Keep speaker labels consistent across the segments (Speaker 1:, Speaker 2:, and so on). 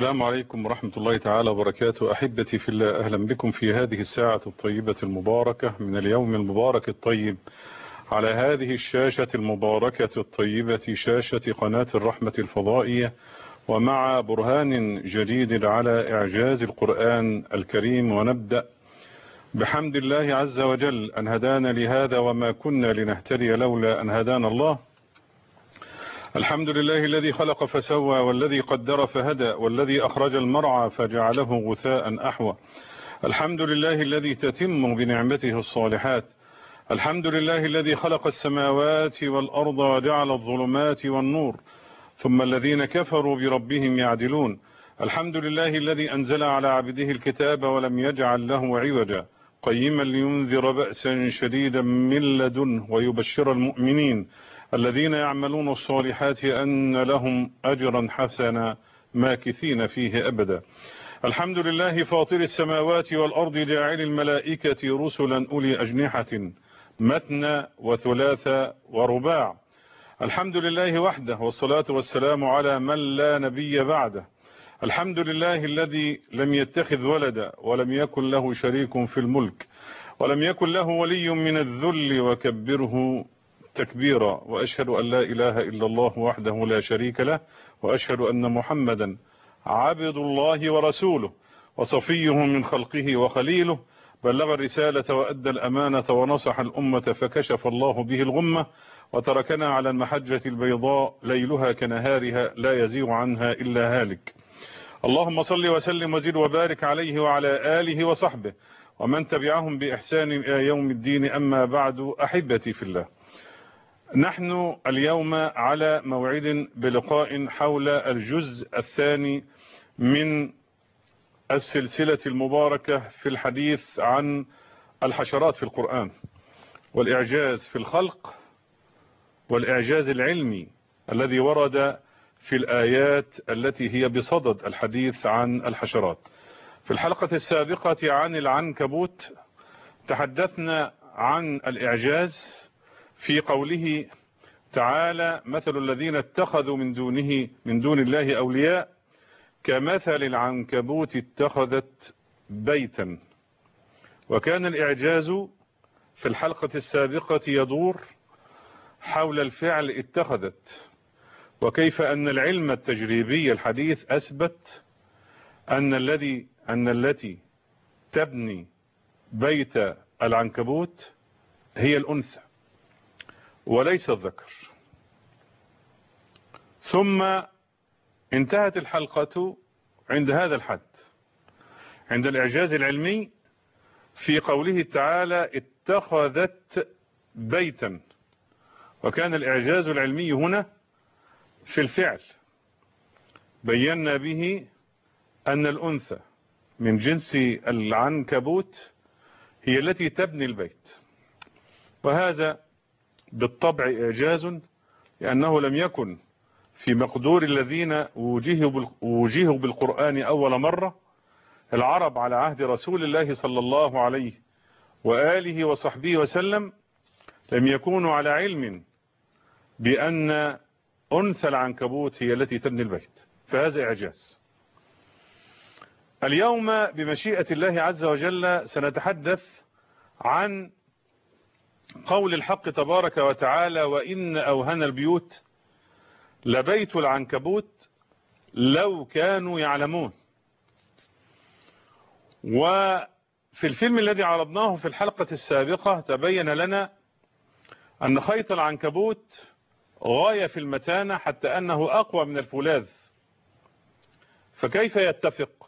Speaker 1: السلام عليكم ورحمة الله تعالى وبركاته. أحبتي في الله، أهلا بكم في هذه الساعة الطيبة المباركة من اليوم المبارك الطيب على هذه الشاشة المباركة الطيبة، شاشة قناة الرحمة الفضائية، ومع برهان جديد على إعجاز القرآن الكريم. ونبدأ بحمد الله عز وجل أن هدانا لهذا وما كنا لنهتدي لولا أن هدانا الله. الحمد لله الذي خلق فسوى، والذي قدر فهدى، والذي أخرج المرعى فجعله غثاء أحوى. الحمد لله الذي تتم بنعمته الصالحات. الحمد لله الذي خلق السماوات والأرض وجعل الظلمات والنور، ثم الذين كفروا بربهم يعدلون. الحمد لله الذي أنزل على عبده الكتاب ولم يجعل له عوجا، قيما لينذر بأسا شديدا من لدنه ويبشر المؤمنين الذين يعملون الصالحات أن لهم أجرا حسنا ماكثين فيه أبدا. الحمد لله فاطر السماوات والأرض جاعل الملائكة رسلا أولي أجنحة مثنى وثلاث ورباع. الحمد لله وحده، والصلاة والسلام على من لا نبي بعده. الحمد لله الذي لم يتخذ ولدا ولم يكن له شريك في الملك ولم يكن له ولي من الذل وكبره تكبيرا. وأشهد أن لا إله إلا الله وحده لا شريك له، وأشهد أن محمدا عبد الله ورسوله وصفيه من خلقه وخليله، بلغ الرسالة وأدى الأمانة ونصح الأمة فكشف الله به الغمة، وتركنا على المحجة البيضاء ليلها كنهارها لا يزيغ عنها إلا هالك. اللهم صل وسلم وزد وبارك عليه وعلى آله وصحبه ومن تبعهم بإحسان إلى يوم الدين. أما بعد، أحبتي في الله، نحن اليوم على موعد بلقاء حول الجزء الثاني من السلسلة المباركة في الحديث عن الحشرات في القرآن، والإعجاز في الخلق، والإعجاز العلمي الذي ورد في الآيات التي هي بصدد الحديث عن الحشرات. في الحلقة السابقة عن العنكبوت تحدثنا عن الإعجاز في قوله تعالى: مثل الذين اتخذوا من دون الله أولياء كمثل العنكبوت اتخذت بيتا. وكان الإعجاز في الحلقة السابقة يدور حول الفعل اتخذت، وكيف أن العلم التجريبي الحديث أثبت أن التي تبني بيت العنكبوت هي الأنثى وليس الذكر. ثم انتهت الحلقة عند هذا الحد، عند الإعجاز العلمي في قوله تعالى اتخذت بيتا. وكان الإعجاز العلمي هنا في الفعل، بينا به أن الأنثى من جنس العنكبوت هي التي تبني البيت، وهذا بالطبع إعجاز، لأنه لم يكن في مقدور الذين وجهوا بالقرآن أول مرة. العرب على عهد رسول الله صلى الله عليه وآله وصحبه وسلم لم يكونوا على علم بأن أنثى العنكبوت هي التي تبني البيت، فهذا إعجاز. اليوم بمشيئة الله عز وجل سنتحدث عن قول الحق تبارك وتعالى: وإن أوهن البيوت لبيت العنكبوت لو كانوا يعلمون. وفي الفيلم الذي عرضناه في الحلقة السابقة تبين لنا أن خيط العنكبوت غاية في المتانة، حتى أنه أقوى من الفولاذ. فكيف يتفق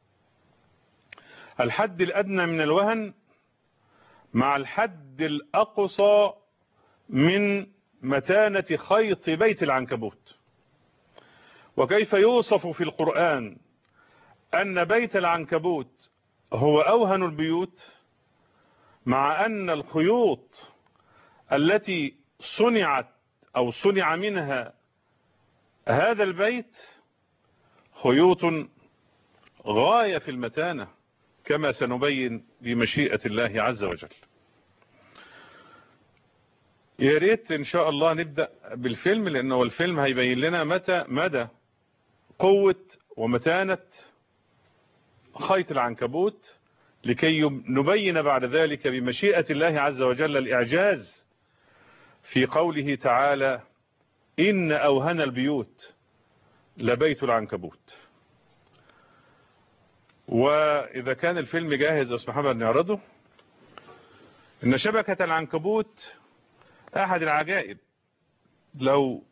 Speaker 1: الحد الأدنى من الوهن مع الحد الأقصى من متانة خيط بيت العنكبوت؟ وكيف يوصف في القرآن أن بيت العنكبوت هو أوهن البيوت، مع أن الخيوط التي صنعت أو صنع منها هذا البيت خيوط غاية في المتانة، كما سنبين بمشيئة الله عز وجل. يا ريت إن شاء الله نبدأ بالفيلم، لأنه الفيلم هيبين لنا مدى قوة ومتانة خيط العنكبوت، لكي نبين بعد ذلك بمشيئة الله عز وجل الإعجاز في قوله تعالى: إن أوهن البيوت لبيت العنكبوت. وإذا كان الفيلم جاهز يا أستاذ محمد نعرضه. إن شبكة العنكبوت أحد العجائب، لو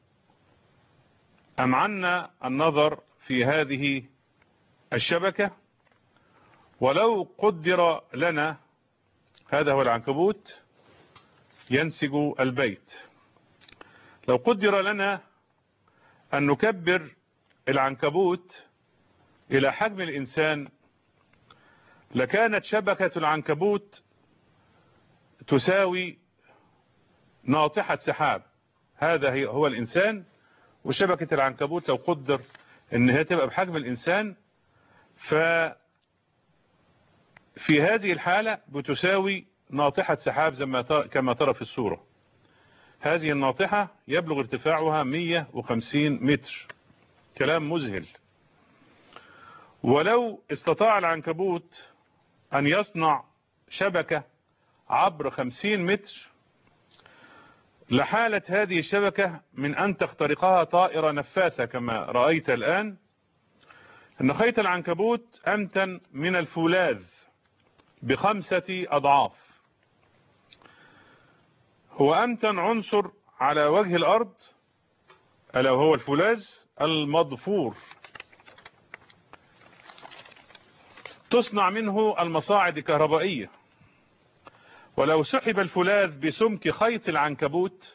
Speaker 1: أمعنا النظر في هذه الشبكة، ولو قدر لنا، هذا هو العنكبوت ينسج البيت، لو قدر لنا أن نكبر العنكبوت إلى حجم الإنسان، لكانت شبكة العنكبوت تساوي ناطحة سحاب. هذا هو الإنسان، وشبكة العنكبوت لو قدر أن هي تبقى بحجم الإنسان، ففي هذه الحالة بتساوي ناطحة سحاب كما ترى في الصورة. هذه الناطحة يبلغ ارتفاعها 150 متر، كلام مذهل. ولو استطاع العنكبوت أن يصنع شبكة عبر 50 متر، لحالت هذه الشبكة من أن تخترقها طائرة نفاثة كما رأيت الآن. أن خيط العنكبوت أمتن من الفولاذ ب5 أضعاف. هو أمتن عنصر على وجه الأرض، ألا وهو الفولاذ المضفور. تصنع منه المصاعد الكهربائية. ولو سحب الفولاذ بسمك خيط العنكبوت،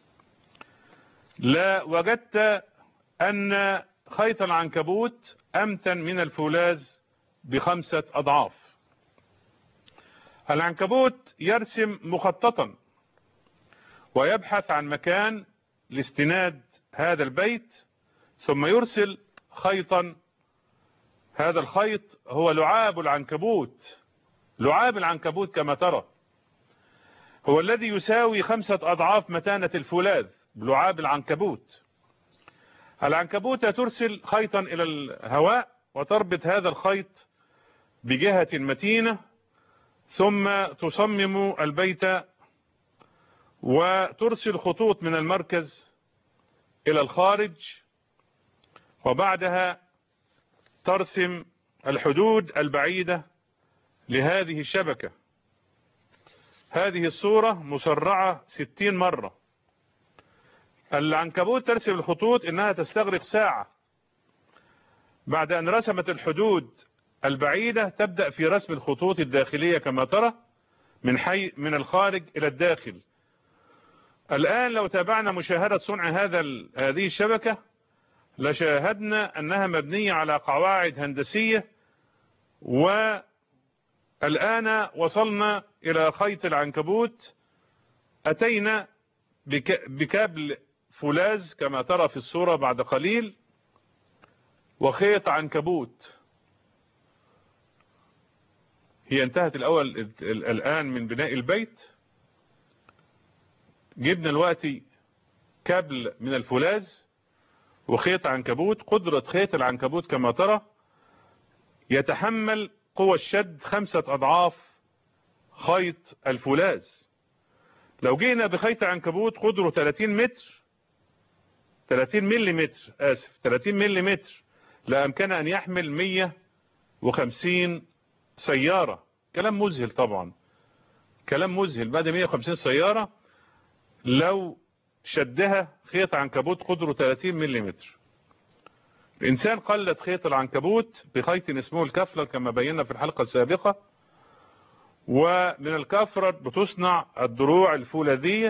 Speaker 1: لا وجدت أن خيط العنكبوت أمتن من الفولاذ ب5 أضعاف. العنكبوت يرسم مخططا ويبحث عن مكان لاستناد هذا البيت، ثم يرسل خيطا. هذا الخيط هو لعاب العنكبوت. لعاب العنكبوت كما ترى هو الذي يساوي 5 أضعاف متانة الفولاذ. لعاب العنكبوت. العنكبوت ترسل خيطا إلى الهواء وتربط هذا الخيط بجهة متينة، ثم تصمم البيت وترسل خطوط من المركز إلى الخارج، وبعدها ترسم الحدود البعيدة لهذه الشبكة. هذه الصورة مسرعة 60 مرة. العنكبوت ترسم الخطوط إنها تستغرق ساعة. بعد أن رسمت الحدود البعيدة تبدأ في رسم الخطوط الداخلية كما ترى من الخارج إلى الداخل. الآن لو تابعنا مشاهدة صنع هذه الشبكة، لشاهدنا أنها مبنية على قواعد هندسية. والآن وصلنا إلى خيط العنكبوت. أتينا بكابل فولاذ كما ترى في الصورة بعد قليل، وخيط عنكبوت. هي انتهت الآن من بناء البيت. جبنا الوقت كابل من الفولاذ وخيط عنكبوت. قدرة خيط العنكبوت كما ترى يتحمل قوى الشد 5 أضعاف خيط الفولاذ. لو جينا بخيط عنكبوت قدره 30 متر 30 مليمتر 30 مليمتر، لأمكن أن يحمل 150 سيارة. كلام مذهل طبعا، كلام مذهل. بعد 150 سيارة لو شدها خيط عنكبوت قدره 30 مليمتر. الإنسان قلد خيط العنكبوت بخيط اسمه الكفلر كما بينا في الحلقة السابقة. ومن الكفلر بتصنع الدروع الفولاذية.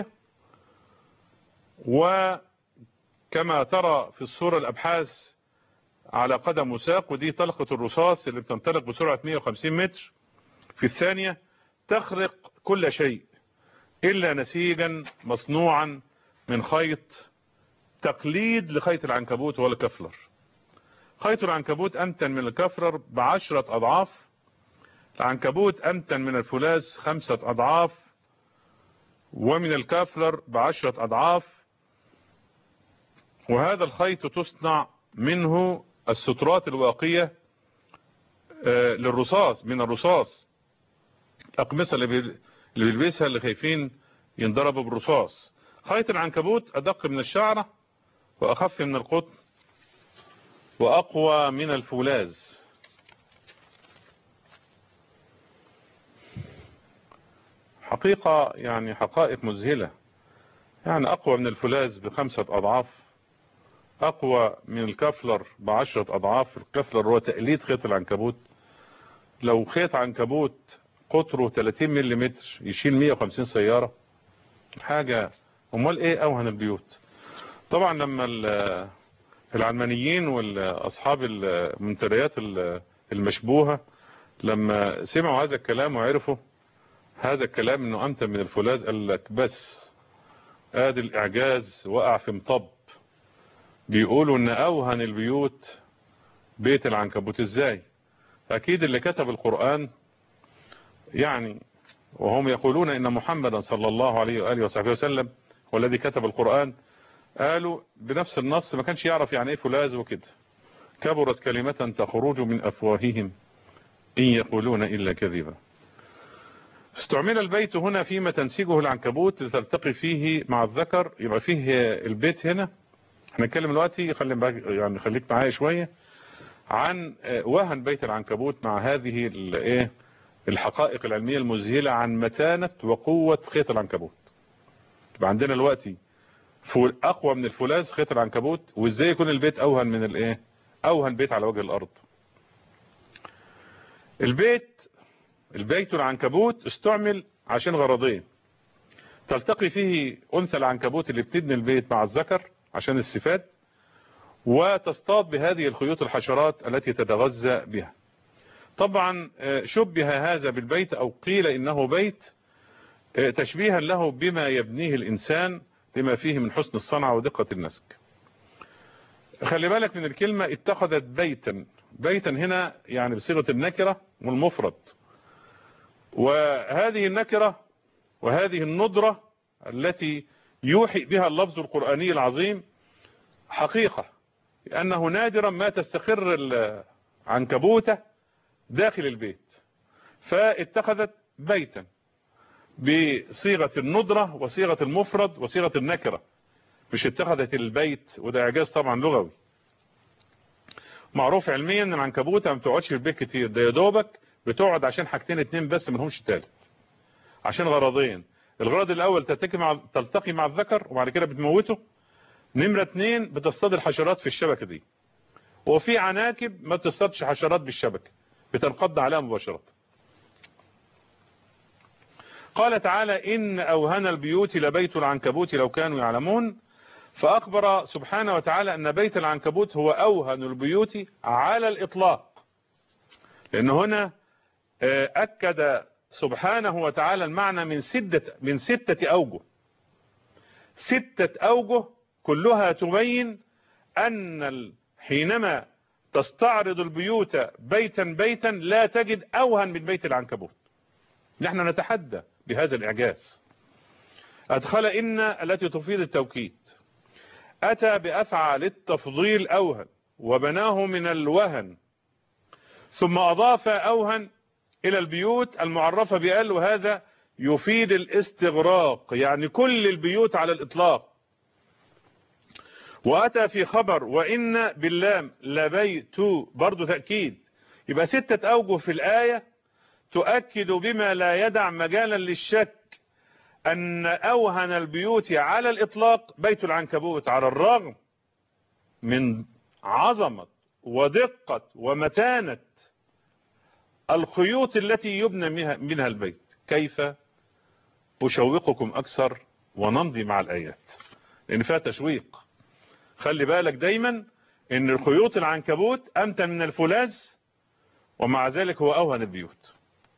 Speaker 1: وكما ترى في الصورة الأبحاث على قدم وساق، ودي طلقة الرصاص اللي بتنطلق بسرعة 150 متر في الثانية، تخرق كل شيء إلا نسيجا مصنوعا من خيط تقليد لخيط العنكبوت والكفلر. خيط العنكبوت أمتن من الكفلر ب10 أضعاف. العنكبوت أمتن من الفولاذ 5 أضعاف، ومن الكفلر ب10 أضعاف. وهذا الخيط تصنع منه السترات الواقية للرصاص، من الرصاص، الأقمصة اللي بيلبسها اللي خايفين ينضربوا بالرصاص. خيط العنكبوت أدق من الشعرة وأخف من القطن وأقوى من الفولاذ. حقيقة يعني حقائق مذهلة، يعني أقوى من الفولاذ ب5 أضعاف، أقوى من الكفلر ب10 أضعاف. الكفلر هو تقليد خيط العنكبوت. لو خيط عنكبوت قطره 30 ملم يشيل 150 سيارة حاجة. امال ايه اوهن البيوت؟ طبعا لما العلمانيين واصحاب المنتديات المشبوهة لما سمعوا هذا الكلام وعرفوا هذا الكلام انه امتن من الفولاذ، قال لك بس ادي الاعجاز وقع في مطب. بيقولوا ان اوهن البيوت بيت العنكبوت. ازاي؟ اكيد اللي كتب القرآن يعني، وهم يقولون ان محمدا صلى الله عليه وآله وصحبه وسلم والذي كتب القرآن، قالوا بنفس النص ما كانش يعرف يعني ايه فولاذ وكده. كبرت كلمة تخرج من افواههم ان يقولون الا كذبا. استعمل البيت هنا فيما تنسجه العنكبوت لتلتقي فيه مع الذكر. يبقى فيه البيت هنا. هنتكلم دلوقتي يعني خليك معايا شوية عن وهن بيت العنكبوت مع هذه الحقائق العلمية المذهلة عن متانة وقوة خيط العنكبوت. يبقى عندنا دلوقتي اقوى من الفولاذ خيط العنكبوت، وازاي يكون البيت اوهن من اوهن بيت على وجه الارض. البيت العنكبوت استعمل عشان غرضين: تلتقي فيه انثى العنكبوت اللي بتبني البيت مع الذكر عشان السفاد، وتصطاد بهذه الخيوط الحشرات التي تتغذى بها. طبعا شبه هذا بالبيت او قيل انه بيت تشبيها له بما يبنيه الانسان لما فيه من حسن الصنعة ودقة النسج. خلي بالك من الكلمة اتخذت بيتا. بيتا هنا يعني بصيغة النكرة والمفرد، وهذه النكرة وهذه الندرة التي يوحي بها اللفظ القرآني العظيم حقيقة، لأنه نادرا ما تستقر العنكبوتة داخل البيت، فاتخذت بيتا بصيغة الندرة وصيغة المفرد وصيغة النكرة، مش اتخذت البيت. وده اعجاز طبعا لغوي. معروف علميا ان العنكبوتة ما بتقعدش في البيت كتير، ده يا دوبك بتقعد عشان حاجتين اتنين بس، منهمش تالت، عشان غرضين. الغرض الاول تلتقي مع الذكر وبعد كده بتموته. نمرة 2 بتصطاد الحشرات في الشبكة دي. وفي عناكب ما بتصطادش حشرات بالشبكة، بتنقض عليها مباشرة. قال تعالى: إن أوهن البيوت لبيت العنكبوت لو كانوا يعلمون. فأخبر سبحانه وتعالى أن بيت العنكبوت هو أوهن البيوت على الإطلاق، لأن هنا أكد سبحانه وتعالى المعنى من 6 أوجه. 6 أوجه كلها تبين أن حينما تستعرض البيوت بيتا بيتا لا تجد أوهن من بيت العنكبوت. نحن نتحدى بهذا الإعجاز. أدخل إن التي تفيد التوكيد، أتى بأفعى للتفضيل أوهن وبناه من الوهن، ثم أضاف أوهن إلى البيوت المعرفة بأل، وهذا يفيد الاستغراق، يعني كل البيوت على الإطلاق. وأتى في خبر وإن باللام لبيت برضو تأكيد. يبقى 6 أوجه في الآية تؤكد بما لا يدع مجالا للشك أن أوهن البيوت على الإطلاق بيت العنكبوت، على الرغم من عظمة ودقة ومتانة الخيوط التي يبنى منها البيت. كيف؟ أشوقكم أكثر ونمضي مع الآيات لأن فيها تشويق. خلي بالك دايما أن الخيوط العنكبوت أمتن من الفولاذ، ومع ذلك هو أوهن البيوت.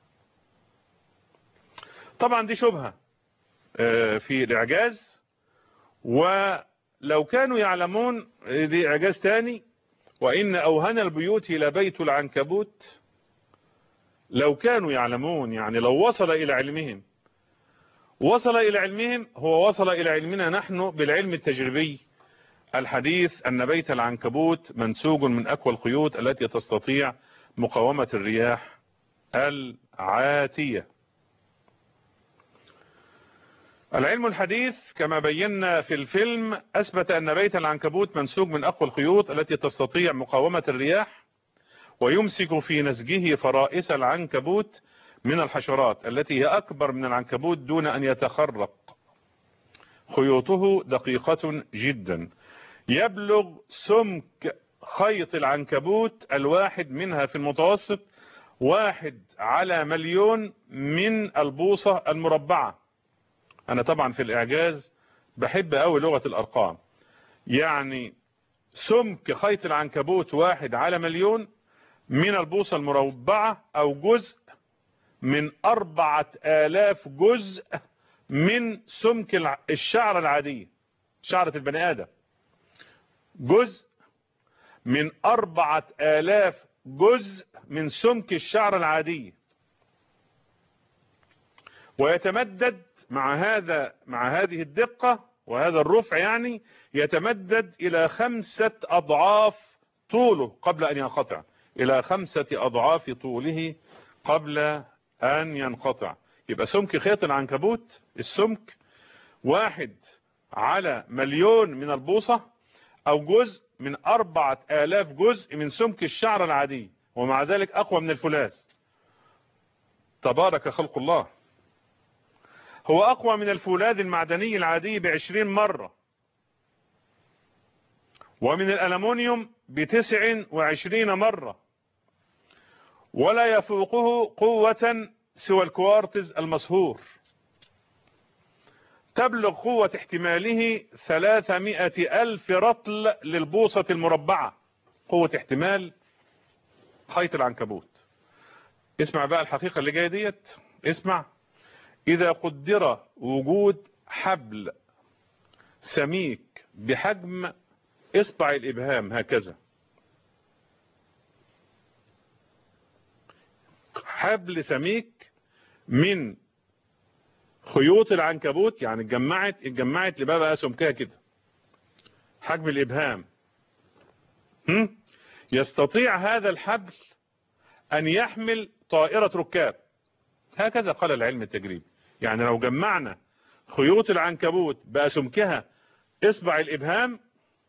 Speaker 1: طبعا دي شبهة في الإعجاز، ولو كانوا يعلمون دي إعجاز تاني. وإن أوهن البيوت لبيت العنكبوت لو كانوا يعلمون، يعني لو وصل إلى علمهم. وصل إلى علمهم، هو وصل إلى علمنا نحن بالعلم التجريبي الحديث أن بيت العنكبوت منسوج من أقوى الخيوط التي تستطيع مقاومة الرياح العاتية. العلم الحديث كما بينا في الفيلم أثبت أن بيت العنكبوت منسوج من أقوى الخيوط التي تستطيع مقاومة الرياح، ويمسك في نسجه فرائس العنكبوت من الحشرات التي هي أكبر من العنكبوت دون أن يتخرق. خيوطه دقيقة جدا، يبلغ سمك خيط العنكبوت الواحد منها في المتوسط 1/1,000,000 من البوصة المربعة. أنا طبعا في الإعجاز بحب أوي لغة الأرقام. يعني سمك خيط العنكبوت 1/1,000,000 من البوصة المربعة، أو جزء من 4000 جزء من سمك الشعر العادية، شعرة البني آدم. جزء من 4000 جزء من سمك الشعر العادية. ويتمدد مع هذه الدقة وهذا الرفع، يعني يتمدد إلى 5 أضعاف طوله قبل أن ينقطع، إلى 5 أضعاف طوله قبل أن ينقطع. يبقى سمك خيط العنكبوت السمك 1/1,000,000 من البوصة، أو جزء من 4000 جزء من سمك الشعر العادي، ومع ذلك أقوى من الفولاذ. تبارك خلق الله. هو أقوى من الفولاذ المعدني العادي ب20 مرة، ومن الألمنيوم ب29 مرة، ولا يفوقه قوة سوى الكوارتز المصهور. تبلغ قوة احتماله 300,000 رطل للبوصة المربعة، قوة احتمال خيط العنكبوت. اسمع بقى الحقيقة اللي جاية ديت، اسمع. إذا قدر وجود حبل سميك بحجم إصبع الإبهام هكذا، حبل سميك من خيوط العنكبوت، يعني اتجمعت لبقى سمكها كده حجم الإبهام، يستطيع هذا الحبل أن يحمل طائرة ركاب. هكذا قال العلم التجريبي. يعني لو جمعنا خيوط العنكبوت بقى سمكها إصبع الإبهام،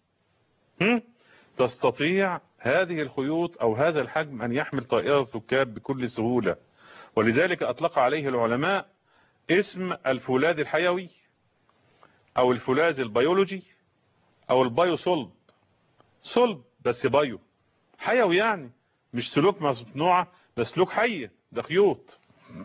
Speaker 1: تستطيع هذه الخيوط أو هذا الحجم أن يحمل طائرة ركاب بكل سهولة. ولذلك أطلق عليه العلماء اسم الفولاذ الحيوي، أو الفولاذ البيولوجي، أو البايو صلب. صلب بس بايو، حيوي، يعني مش سلوك مصنوعة، ده سلوك حية، ده خيوط.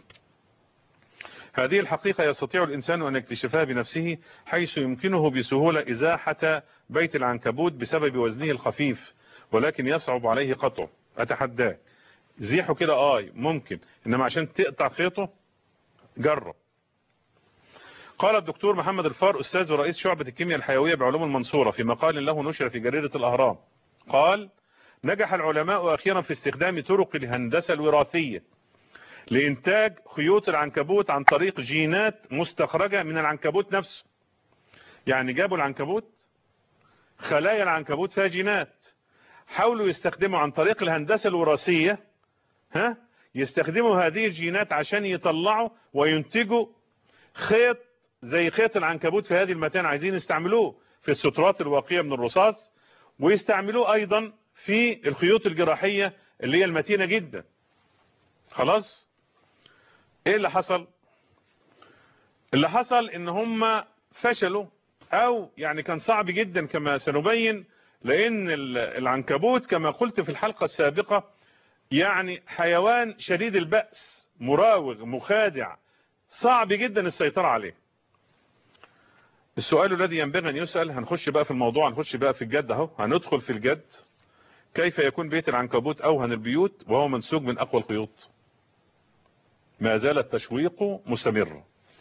Speaker 1: هذه الحقيقة يستطيع الإنسان أن يكتشفها بنفسه، حيث يمكنه بسهولة إزاحة بيت العنكبوت بسبب وزنه الخفيف، ولكن يصعب عليه قطعه. أتحداك زيحه كده ممكن، إنما عشان تقطع خيطه جرب. قال الدكتور محمد الفار، أستاذ ورئيس شعبة الكيمياء الحيوية بعلوم المنصورة، في مقال له نشر في جريدة الأهرام، قال: نجح العلماء أخيرا في استخدام طرق الهندسة الوراثية لإنتاج خيوط العنكبوت عن طريق جينات مستخرجة من العنكبوت نفسه. يعني جابوا العنكبوت، خلايا العنكبوت فيها جينات، حاولوا يستخدموا عن طريق الهندسة الوراثية، يستخدموا هذه الجينات عشان يطلعوا وينتجوا خيط زي خيط العنكبوت في هذه المتان. عايزين يستعملوه في السترات الواقية من الرصاص، ويستعملوه أيضا في الخيوط الجراحية اللي هي المتينة جدا. خلاص، ايه اللي حصل؟ اللي حصل ان هم فشلوا، او يعني كان صعب جدا كما سنبين، لان العنكبوت كما قلت في الحلقة السابقة يعني حيوان شديد البأس، مراوغ، مخادع، صعب جدا السيطرة عليه. السؤال الذي ينبغي ان يسأل، هنخش بقى في الموضوع، هنخش بقى في الجد اهو، هندخل في الجد. كيف يكون بيت العنكبوت اوهن البيوت وهو منسوج من اقوى الخيوط؟ ما زال التشويق مستمر.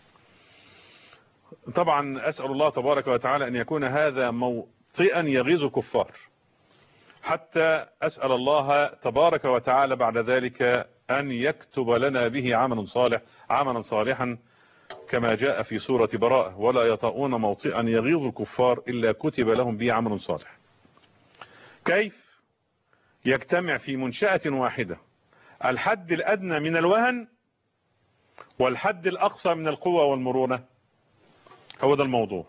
Speaker 1: طبعا أسأل الله تبارك وتعالى أن يكون هذا موطئا يغيظ كفار، حتى أسأل الله تبارك وتعالى بعد ذلك أن يكتب لنا به عملا صالحا كما جاء في سورة براءة: ولا يطؤون موطئا يغيظ الكفار إلا كتب لهم به عمل صالح. كيف يجتمع في منشأة واحدة الحد الأدنى من الوهن والحد الأقصى من القوة والمرونة؟ هو ده الموضوع.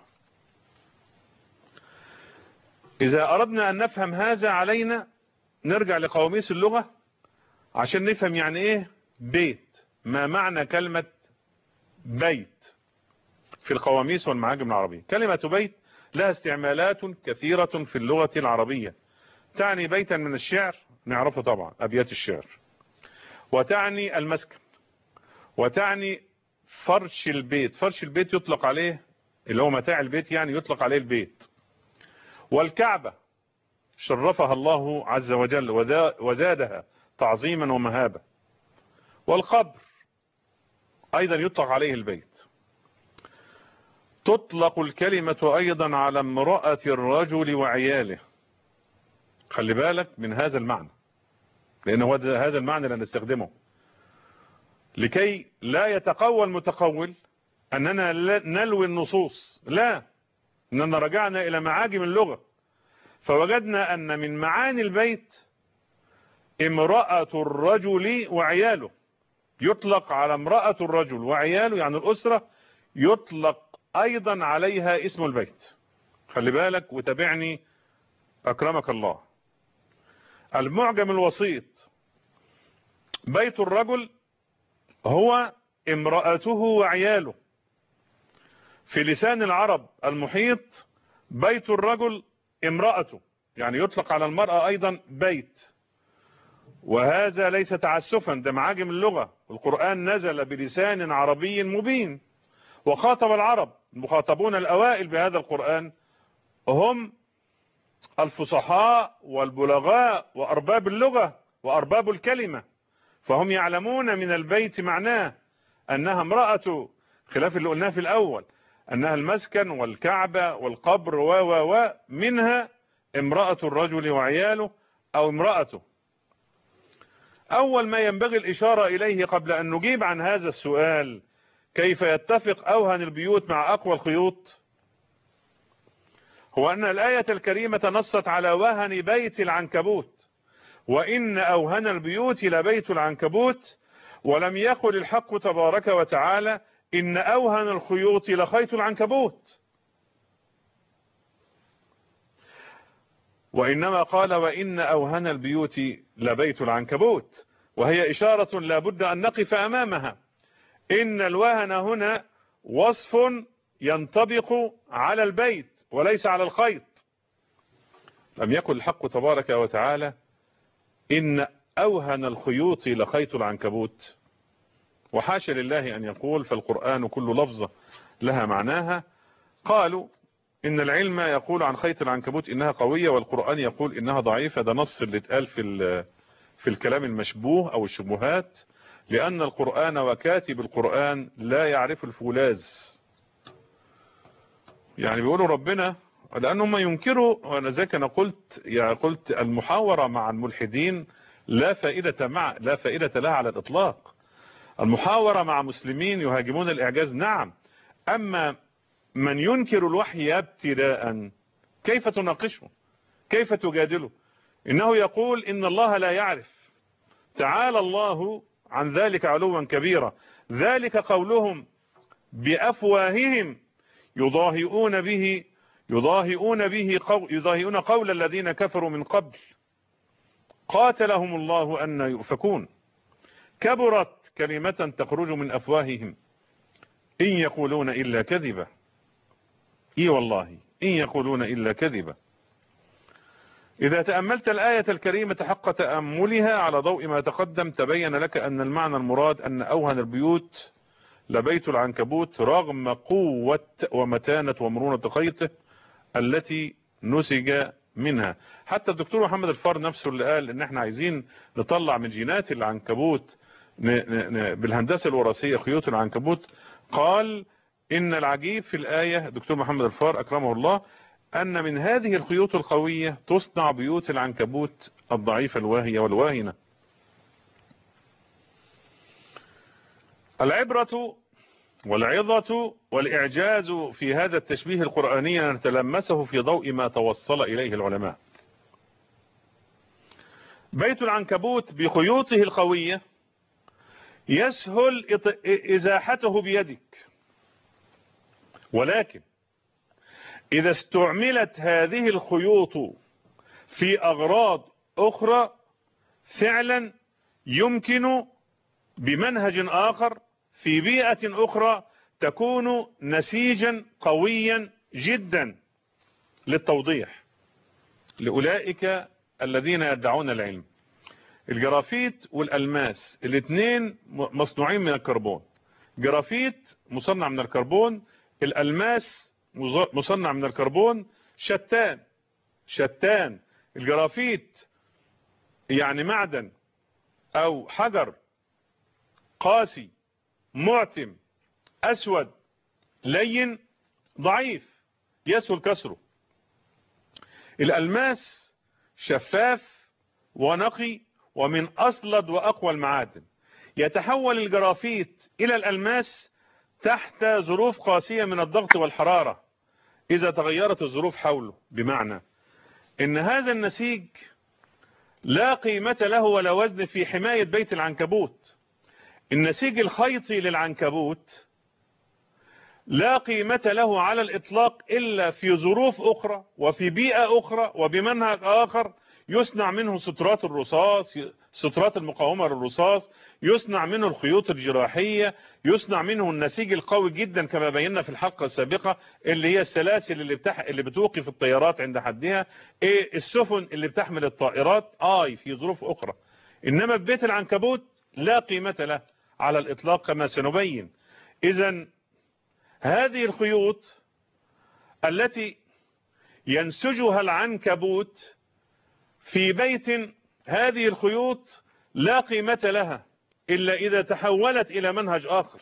Speaker 1: إذا أردنا أن نفهم هذا علينا نرجع لقواميس اللغة عشان نفهم يعني إيه بيت، ما معنى كلمة بيت في القواميس والمعاجم العربية. كلمة بيت لها استعمالات كثيرة في اللغة العربية. تعني بيتا من الشعر، نعرفه طبعا أبيات الشعر، وتعني المسكن، وتعني فرش البيت. فرش البيت يطلق عليه اللي هو متاع البيت، يعني يطلق عليه البيت. والكعبة شرفها الله عز وجل وزادها تعظيما ومهابة. والقبر أيضا يطلق عليه البيت. تطلق الكلمة أيضا على امرأة الرجل وعياله. خلي بالك من هذا المعنى، لأنه هذا المعنى اللي نستخدمه لكي لا يتقوى المتقول أننا نلوي النصوص. لا، إننا رجعنا إلى معاجم اللغة فوجدنا أن من معاني البيت امرأة الرجل وعياله. يطلق على امرأة الرجل وعياله يعني الأسرة، يطلق أيضا عليها اسم البيت. خلي بالك وتابعني أكرمك الله. المعجم الوسيط: بيت الرجل هو امرأته وعياله. في لسان العرب المحيط بيت الرجل امرأته، يعني يطلق على المرأة أيضا بيت. وهذا ليس تعسفا، ده معاجم اللغة. القرآن نزل بلسان عربي مبين وخاطب العرب. المخاطبون الأوائل بهذا القرآن هم الفصحاء والبلغاء وأرباب اللغة وأرباب الكلمة، فهم يعلمون من البيت معناه أنها امرأة، خلاف اللي قلناه في الأول أنها المسكن والكعبة والقبر ومنها امرأة الرجل وعياله أو امرأته. أول ما ينبغي الإشارة إليه قبل أن نجيب عن هذا السؤال كيف يتفق أوهن البيوت مع أقوى الخيوط، هو أن الآية الكريمة نصت على وهن بيت العنكبوت: وإن أوهن البيوت لبيت العنكبوت. ولم يقل الحق تبارك وتعالى إن أوهن الخيوط لخيط العنكبوت، وإنما قال وإن أوهن البيوت لبيت العنكبوت، وهي إشارة لا بد أن نقف أمامها. إن الوهن هنا وصف ينطبق على البيت وليس على الخيط. لم يقل الحق تبارك وتعالى إن أوهن الخيوط لخيط العنكبوت، وحاشا لله أن يقول، فالقرآن كل لفظة لها معناها. قالوا إن العلم يقول عن خيط العنكبوت إنها قوية، والقرآن يقول إنها ضعيفة. ده نص اللي اتقال في الكلام المشبوه أو الشبهات، لأن القرآن وكاتب القرآن لا يعرف الفولاذ. يعني بيقولوا ربنا، لأنهم ينكروا، وأنا ذاك أنا قلت المحاورة مع الملحدين لا فائدة لها على الإطلاق. المحاورة مع مسلمين يهاجمون الإعجاز نعم، أما من ينكر الوحي ابتداء كيف تناقشه؟ كيف تجادله؟ إنه يقول إن الله لا يعرف، تعالى الله عن ذلك علوا كبيرا. ذلك قولهم بأفواههم يضاهئون قول الذين كفروا من قبل قاتلهم الله أن يؤفكون. كبرت كلمة تخرج من أفواههم إن يقولون إلا كذبا. إي والله إن يقولون إلا كذبا. إذا تأملت الآية الكريمة حق تأملها على ضوء ما تقدم تبين لك أن المعنى المراد أن أوهن البيوت لبيت العنكبوت، رغم قوة ومتانة ومرونة خيطه التي نسج منها. حتى الدكتور محمد الفار نفسه اللي قال ان احنا عايزين نطلع من جينات العنكبوت بالهندسة الوراثية خيوط العنكبوت، قال ان العجيب في الآية دكتور محمد الفار اكرمه الله ان من هذه الخيوط القوية تصنع بيوت العنكبوت الضعيفة الواهية والواهنة. والعظة والإعجاز في هذا التشبيه القرآني نتلمسه في ضوء ما توصل إليه العلماء. بيت العنكبوت بخيوطه القوية يسهل إزاحته بيدك، ولكن إذا استعملت هذه الخيوط في أغراض أخرى فعلا يمكن بمنهج آخر في بيئة أخرى تكون نسيجا قويا جدا. للتوضيح لأولئك الذين يدعون العلم، الجرافيت والألماس الاثنين مصنوعين من الكربون. جرافيت مصنع من الكربون، الألماس مصنع من الكربون. شتان. الجرافيت يعني معدن أو حجر قاسي معتم أسود لين ضعيف يسهل كسره. الألماس شفاف ونقي ومن أصلد وأقوى المعادن. يتحول الجرافيت إلى الألماس تحت ظروف قاسية من الضغط والحرارة إذا تغيرت الظروف حوله، بمعنى إن هذا النسيج لا قيمة له ولا وزن في حماية بيت العنكبوت. النسيج الخيطي للعنكبوت لا قيمة له على الإطلاق إلا في ظروف أخرى وفي بيئة أخرى وبمنهج آخر. يصنع منه سترات الرصاص، سترات المقاومة للرصاص، يصنع منه الخيوط الجراحية، يصنع منه النسيج القوي جدا كما بينا في الحلقة السابقة اللي هي السلاسل اللي بتوقف الطيارات عند حدها، السفن اللي بتحمل الطائرات في ظروف أخرى. إنما بيت العنكبوت لا قيمة له على الإطلاق كما سنبين. إذن هذه الخيوط التي ينسجها العنكبوت في بيت، هذه الخيوط لا قيمة لها إلا إذا تحولت إلى منهج آخر.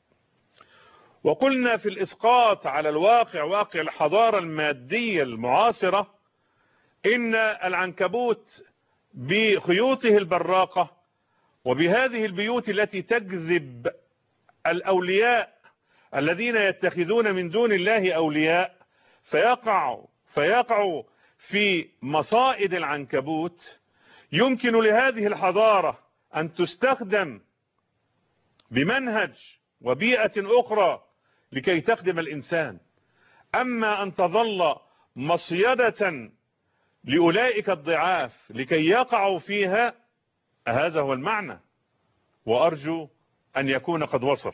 Speaker 1: وقلنا في الإسقاط على الواقع، واقع الحضارة المادية المعاصرة، إن العنكبوت بخيوطه البراقة وبهذه البيوت التي تجذب الأولياء الذين يتخذون من دون الله أولياء فيقعوا في مصائد العنكبوت، يمكن لهذه الحضارة أن تستخدم بمنهج وبيئة أخرى لكي تخدم الإنسان. أما أن تظل مصيدة لأولئك الضعاف لكي يقعوا فيها، هذا هو المعنى، وأرجو أن يكون قد وصل.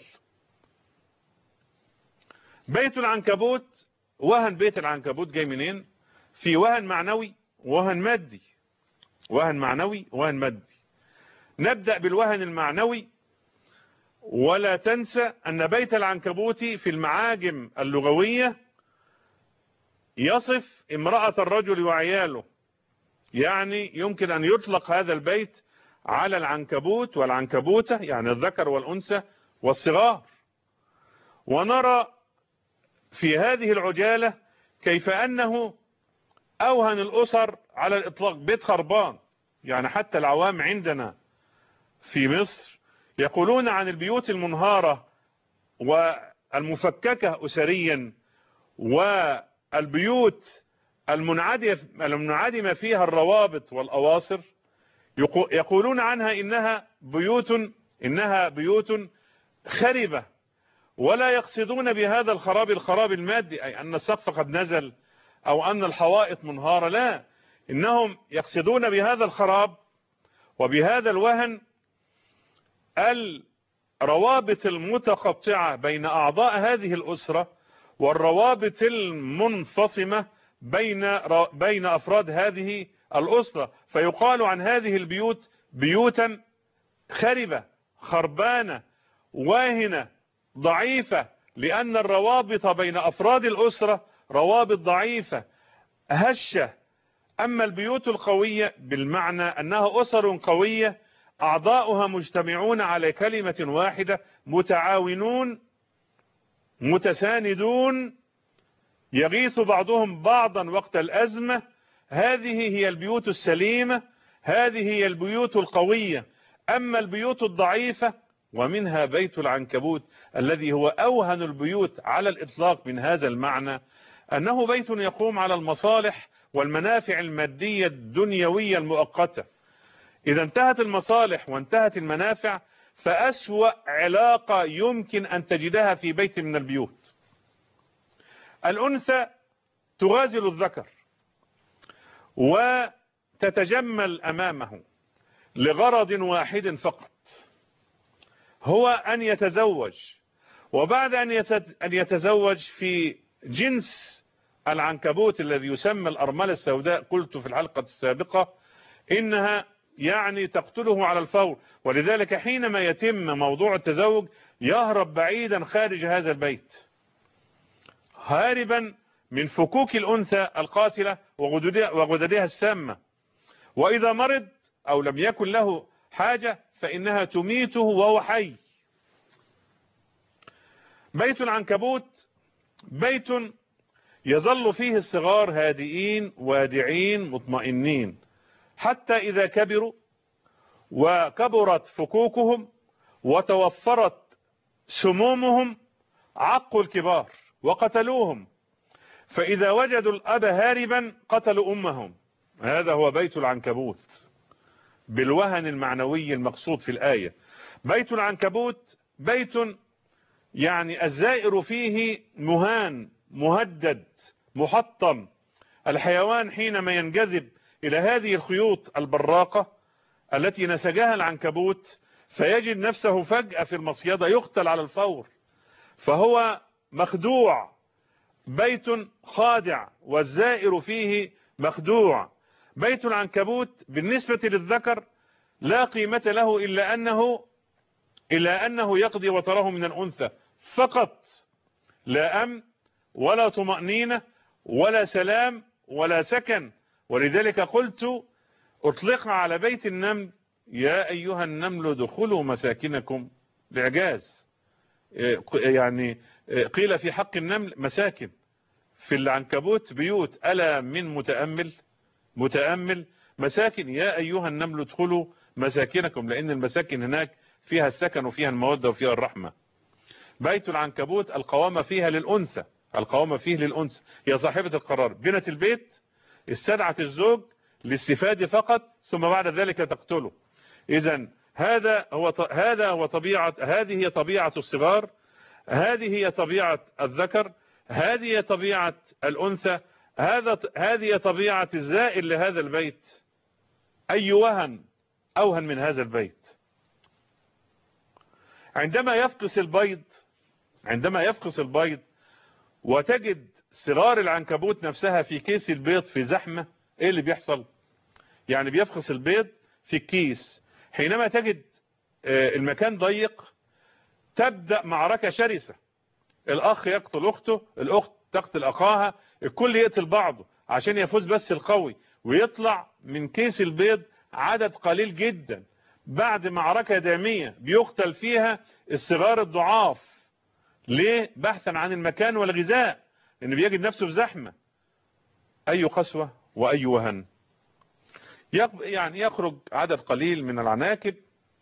Speaker 1: بيت العنكبوت، وهن بيت العنكبوت جاي منين؟ في وهن معنوي ووهن مادي. وهن معنوي ووهن مادي. نبدأ بالوهن المعنوي. ولا تنسى أن بيت العنكبوت في المعاجم اللغوية يصف امرأة الرجل وعياله، يعني يمكن أن يطلق هذا البيت على العنكبوت والعنكبوتة، يعني الذكر والأنثى والصغار. ونرى في هذه العجالة كيف أنه أوهن الأسر على الإطلاق. بيت خربان، يعني حتى العوام عندنا في مصر يقولون عن البيوت المنهارة والمفككة أسريا والبيوت المنعدمة فيها الروابط والأواصر، يقولون عنها إنها بيوت خربة. ولا يقصدون بهذا الخراب المادي، أي أن السقف قد نزل أو أن الحوائط منهارة، لا، إنهم يقصدون بهذا الخراب وبهذا الوهن الروابط المتقطعة بين أعضاء هذه الأسرة والروابط المنفصمة بين أفراد هذه الأسرة. فيقال عن هذه البيوت بيوتا خربة، خربانة، واهنة، ضعيفة، لأن الروابط بين أفراد الأسرة روابط ضعيفة هشة. أما البيوت القوية بالمعنى أنها أسر قوية أعضاؤها مجتمعون على كلمة واحدة، متعاونون متساندون، يغيث بعضهم بعضا وقت الأزمة. هذه هي البيوت السليمة، هذه هي البيوت القوية. أما البيوت الضعيفة ومنها بيت العنكبوت الذي هو أوهن البيوت على الإطلاق من هذا المعنى، أنه بيت يقوم على المصالح والمنافع المادية الدنيوية المؤقتة. إذا انتهت المصالح وانتهت المنافع فأسوأ علاقة يمكن أن تجدها في بيت من البيوت. الأنثى تغازل الذكر وتتجمل أمامه لغرض واحد فقط، هو أن يتزوج. وبعد أن يتزوج في جنس العنكبوت الذي يسمى الأرملة السوداء، قلت في الحلقة السابقة إنها يعني تقتله على الفور، ولذلك حينما يتم موضوع التزوج يهرب بعيدا خارج هذا البيت، هاربا من فكوك الأنثى القاتلة وغددها السامة. وإذا مرض أو لم يكن له حاجة فإنها تميته وهو حي. بيت العنكبوت بيت يظل فيه الصغار هادئين وادعين مطمئنين، حتى إذا كبروا وكبرت فكوكهم وتوفرت سمومهم عقوا الكبار وقتلوهم، فإذا وجدوا الأب هاربا قتلوا أمهم. هذا هو بيت العنكبوت بالوهن المعنوي المقصود في الآية. بيت العنكبوت بيت يعني الزائر فيه مهان مهدد محطم. الحيوان حينما ينجذب إلى هذه الخيوط البراقة التي نسجها العنكبوت فيجد نفسه فجأة في المصيدة يقتل على الفور، فهو مخدوع، بيت خادع والزائر فيه مخدوع. بيت العنكبوت بالنسبة للذكر لا قيمة له إلا أنه يقضي وتره من الأنثى فقط، لا أمن ولا طمأنينة ولا سلام ولا سكن. ولذلك قلت أطلق على بيت النمل يا أيها النمل ادخلوا مساكنكم لإعجاز، يعني قيل في حق النمل مساكن، في العنكبوت بيوت. ألا من متأمل مساكن يا أيها النمل ادخلوا مساكنكم، لأن المساكن هناك فيها السكن وفيها المودة وفيها الرحمة. بيت العنكبوت القوامة فيها للأنثى، القوامة فيه للأنثى، هي صاحبة القرار. بنت البيت استدعت الزوج للاستفادة فقط ثم بعد ذلك تقتله. إذن هذه هي طبيعة الصغار، هذه هي طبيعة الذكر، هذه هي طبيعة الأنثى، هذه هي طبيعة الزائر لهذا البيت. أي وهن أوهن من هذا البيت. عندما يفقس البيض وتجد صغار العنكبوت نفسها في كيس البيض في زحمة، ايه اللي بيحصل؟ يعني بيفقس البيض في الكيس، حينما تجد المكان ضيق تبدأ معركة شرسة، الأخ يقتل أخته، الأخت تقتل أخاها، الكل يقتل بعضه عشان يفوز بس القوي، ويطلع من كيس البيض عدد قليل جدا. بعد معركة دامية بيقتل فيها الصغار الضعاف. ليه؟ بحثا عن المكان والغذاء، لأنه بيجد نفسه في زحمة. أي قسوة وأي وهن. يعني يخرج عدد قليل من العناكب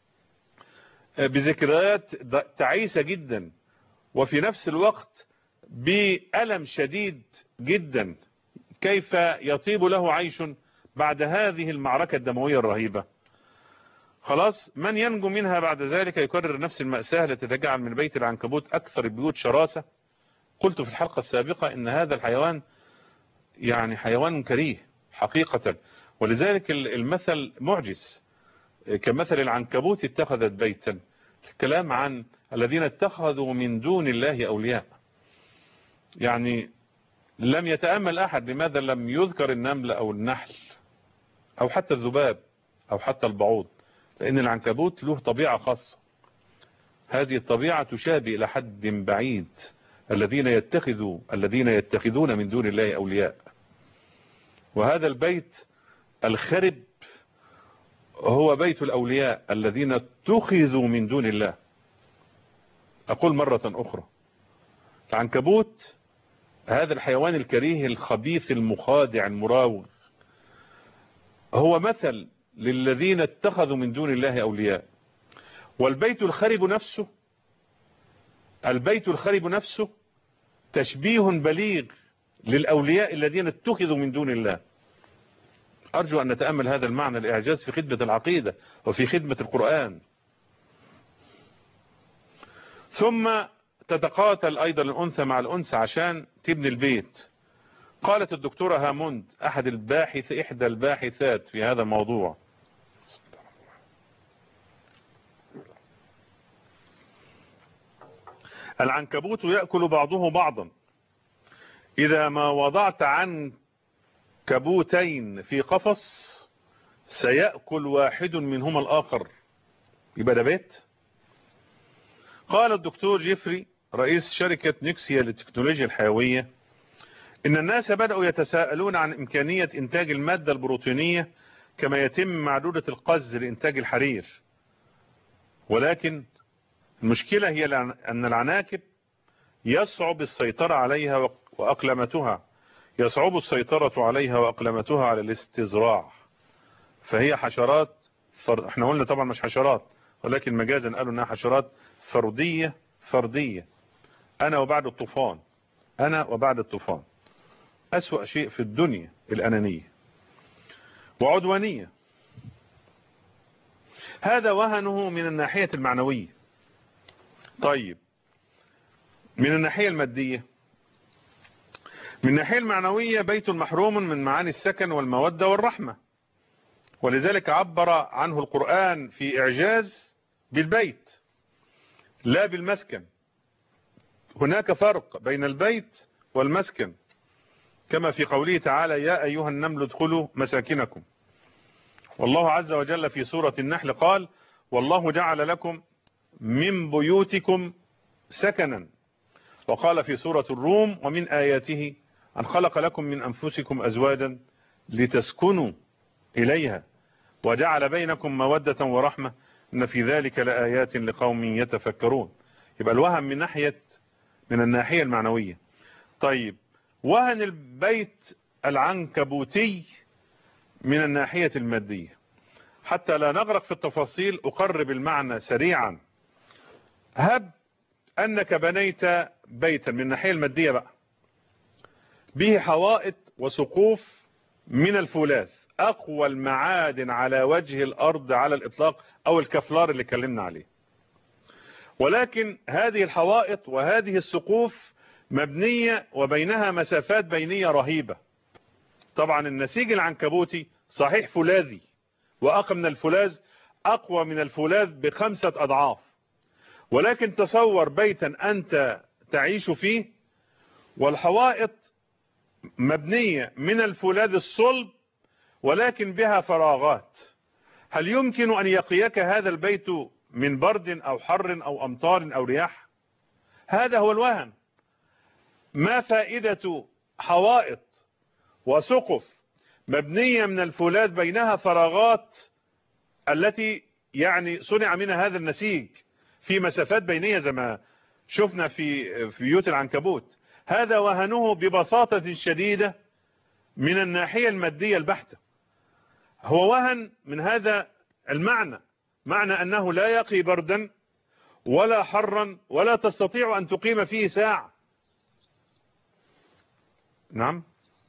Speaker 1: بذكريات تعيسة جدا، وفي نفس الوقت بألم شديد جدا. كيف يطيب له عيش بعد هذه المعركة الدموية الرهيبة؟ خلاص، من ينجو منها بعد ذلك يكرر نفس المأساة التي تجعل من بيت العنكبوت أكثر البيوت شراسة. قلت في الحلقة السابقة إن هذا الحيوان يعني حيوان كريه حقيقة، ولذلك المثل معجز كمثل العنكبوت اتخذت بيتا. الكلام عن الذين اتخذوا من دون الله أولياء، يعني لم يتأمل أحد لماذا لم يذكر النمل أو النحل أو حتى الذباب أو حتى البعوض، لأن العنكبوت له طبيعة خاصة. هذه الطبيعة تشابه إلى حد بعيد الذين يتخذون من دون الله أولياء. وهذا البيت الخرب هو بيت الأولياء الذين اتخذوا من دون الله. أقول مرة أخرى، العنكبوت هذا الحيوان الكريه الخبيث المخادع المراوغ هو مثل للذين اتخذوا من دون الله أولياء. والبيت الخرب نفسه، البيت الخرب نفسه تشبيه بليغ للأولياء الذين اتخذوا من دون الله. أرجو أن نتأمل هذا المعنى، الإعجاز في خدمة العقيدة وفي خدمة القرآن. ثم تتقاتل أيضا الأنثى مع الأنثى عشان تبني البيت. قالت الدكتورة هاموند إحدى الباحثات في هذا الموضوع: العنكبوت يأكل بعضه بعضا، إذا ما وضعت عنكبوتين في قفص سيأكل واحد منهما الآخر. يبقى ده بيت. قال الدكتور جيفري رئيس شركة نيكسيا للتكنولوجيا الحيوية إن الناس بدأوا يتساءلون عن إمكانية إنتاج المادة البروتينية كما يتم مع دودة القز لإنتاج الحرير، ولكن المشكلة هي أن العناكب يصعب السيطرة عليها وأقلمتها، يصعب السيطرة عليها وأقلمتها على الاستزراع، فهي حشرات احنا قلنا طبعا مش حشرات، ولكن مجازا قالوا انها حشرات فردية. انا وبعد الطوفان أسوأ شيء في الدنيا الأنانية وعدوانية. هذا وهنه من الناحية المعنوية. طيب من الناحية المادية، من الناحية المعنوية بيت محروم من معاني السكن والمودة والرحمة، ولذلك عبر عنه القرآن في إعجاز بالبيت لا بالمسكن. هناك فرق بين البيت والمسكن، كما في قوله تعالى: يا أيها النمل ادخلوا مساكنكم. والله عز وجل في سورة النحل قال: والله جعل لكم من بيوتكم سكنا. وقال في سورة الروم: ومن آياته أن خلق لكم من أنفسكم أزواجا لتسكنوا إليها وجعل بينكم مودة ورحمة إن في ذلك لآيات لقوم يتفكرون. يبقى الوهن من الناحية المعنوية. طيب وهن البيت العنكبوتي من الناحية المادية. حتى لا نغرق في التفاصيل أقرب المعنى سريعا. هب أنك بنيت بيتا من الناحية المادية بقى به حوائط وسقوف من الفولاذ، أقوى المعادن على وجه الأرض على الإطلاق، أو الكفلار اللي اتكلمنا عليه. ولكن هذه الحوائط وهذه السقوف مبنية وبينها مسافات بينية رهيبة. طبعا النسيج العنكبوتي صحيح فولاذي، وأقوى من الفولاذ، أقوى من الفولاذ ب5 أضعاف. ولكن تصور بيتا أنت تعيش فيه والحوائط مبنية من الفولاذ الصلب ولكن بها فراغات. هل يمكن أن يقيك هذا البيت من برد أو حر أو أمطار أو رياح؟ هذا هو الوهن. ما فائدة حوائط وسقف مبنية من الفولاذ بينها فراغات التي يعني صنع منها هذا النسيج في مسافات بينية زي ما شفنا في بيوت العنكبوت؟ هذا وهنه ببساطة شديدة من الناحية المادية البحتة. هو وهن من هذا المعنى، معنى أنه لا يقي بردا ولا حرا ولا تستطيع أن تقيم فيه ساعة. نعم.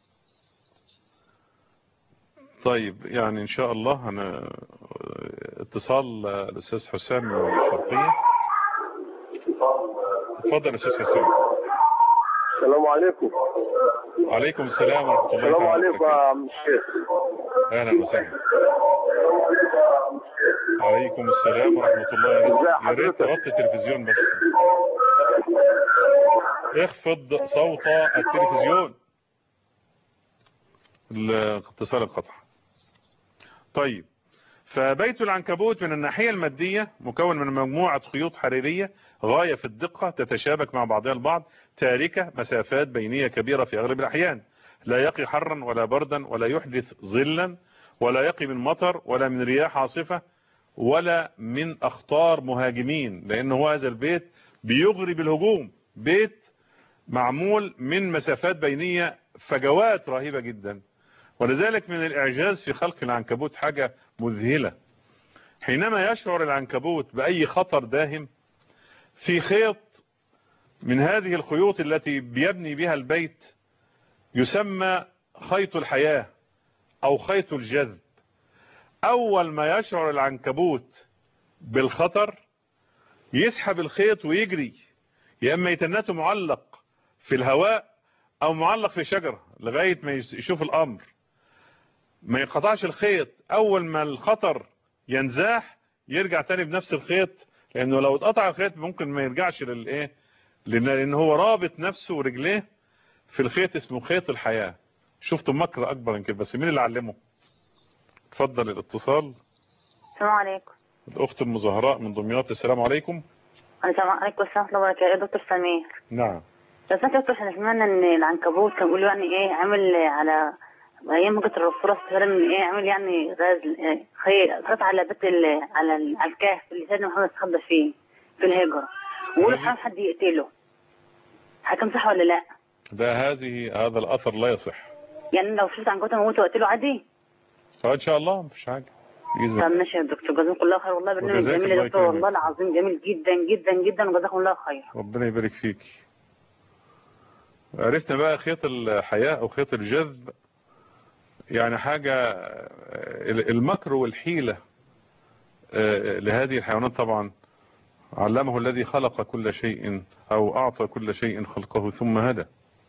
Speaker 1: طيب يعني إن شاء الله اتصال الأستاذ حسام من الشرقية. اتفضل أستاذ حسام.
Speaker 2: السلام عليكم.
Speaker 1: وعليكم السلام ورحمة الله.
Speaker 2: السلام عليكم يا عم الشيخ.
Speaker 1: أهلا وسهلا. وعليكم السلام ورحمة الله. يا ريت تغطي التلفزيون بس، اخفض صوت التلفزيون، الاتصال انقطع. طيب فبيت العنكبوت من الناحية المادية مكون من مجموعة خيوط حريرية غاية في الدقة تتشابك مع بعضها البعض، تاركة مسافات بينية كبيرة في أغلب الأحيان، لا يقي حرا ولا بردا ولا يحدث ظلا ولا يقي من مطر ولا من رياح عاصفة ولا من أخطار مهاجمين، لأنه هذا البيت بيغري بالهجوم. بيت معمول من مسافات بينية فجوات رهيبة جدا. ولذلك من الإعجاز في خلق العنكبوت حاجة مذهلة. حينما يشعر العنكبوت بأي خطر داهم، في خيط من هذه الخيوط التي بيبني بها البيت يسمى خيط الحياة أو خيط الجذب. أول ما يشعر العنكبوت بالخطر يسحب الخيط ويجري، يا إما يتنته معلق في الهواء أو معلق في شجرة لغاية ما يشوف الأمر، ما ينقطعش الخيط. أول ما الخطر ينزاح يرجع تاني بنفس الخيط، لأنه لو اتقطع الخيط ممكن ما يرجعش للإيه، لأن هو رابط نفسه ورجليه في الخيط اسمه خيط الحياة. شفتوا مكر أكبر من كده، بس مين اللي علمه؟ اتفضل الاتصال.
Speaker 3: السلام عليكم.
Speaker 1: الأخت المزهراء من دمياط. السلام عليكم.
Speaker 3: السلام عليكم ورحمة الله وبركاته. يا دكتور سمير.
Speaker 1: نعم.
Speaker 3: بس أنا دكتور احنا سمعنا إن العنكبوت كان بيقولوا يعني إيه عمل على أيام هجرة الرسول صلى الله عليه وسلم، إيه عمل يعني غاز خيط على بيت على الكهف اللي سيدنا محمد استخبى فيه في الهجرة، ويقولوا حرام حد يقتله. حكم صح ولا لا؟
Speaker 1: هذا الأثر لا يصح.
Speaker 3: يعني لو شفت عنكبوت موته واقتله عادي؟
Speaker 1: إن شاء الله مفيش حاجة.
Speaker 3: طب ماشي يا دكتور، جزاكم الله خير. والله برنامج جميل يا دكتور، والله العظيم جميل جدا جدا جدا، وجزاكم الله خير.
Speaker 1: ربنا يبارك فيك. عرفنا بقى خيط الحياة أو خيط الجذب، يعني حاجة المكر والحيلة لهذه الحيوانات. طبعا علمه الذي خلق كل شيء أو أعطى كل شيء خلقه ثم هدى.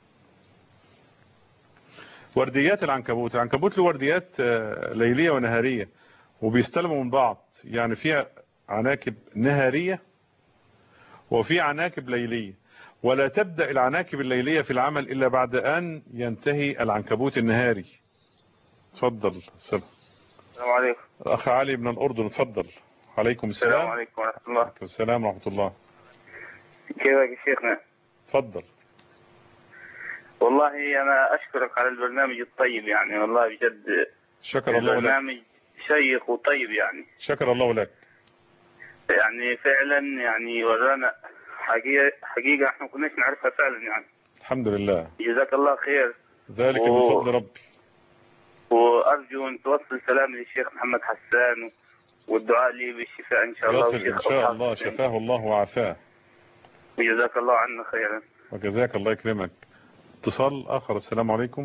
Speaker 1: ورديات العنكبوت له ورديات ليلية ونهارية، وبيستلموا من بعض. يعني فيها عناكب نهارية وفي عناكب ليلية، ولا تبدأ العناكب الليلية في العمل إلا بعد أن ينتهي العنكبوت النهاري. تفضل. السلام
Speaker 2: عليكم.
Speaker 1: أخ علي من الأردن، تفضل. عليكم السلام.
Speaker 2: السلام عليكم ورحمة الله.
Speaker 1: عليكم السلام ورحمة الله.
Speaker 2: كيفك يا شيخنا؟
Speaker 1: تفضل.
Speaker 2: والله أنا أشكرك على البرنامج الطيب، يعني والله بجد
Speaker 1: شكر الله لك.
Speaker 2: البرنامج شيق وطيب يعني.
Speaker 1: شكر الله لك.
Speaker 2: يعني فعلا يعني ورانا حقيقة احنا ما كناش نعرفها فعلا يعني.
Speaker 1: الحمد لله.
Speaker 2: جزاك الله خير.
Speaker 1: ذلك من فضل ربي.
Speaker 2: وأرجو أن توصل سلام للشيخ محمد حسان والدعاء لي بالشفاء إن شاء الله.
Speaker 1: يصل إن شاء الله، شفاه الله وعافاه.
Speaker 2: وجزاك الله عنا خيرا.
Speaker 1: وجزاك الله يكرمك. اتصال آخر. السلام عليكم.